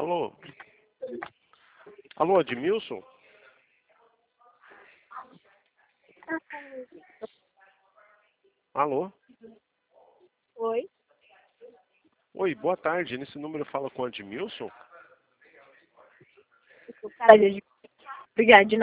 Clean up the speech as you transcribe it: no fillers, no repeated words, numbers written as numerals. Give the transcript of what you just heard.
Alô? Alô, Edmilson? Alô? Oi? Oi, boa tarde. Nesse número fala com o Edmilson? Cara, obrigada.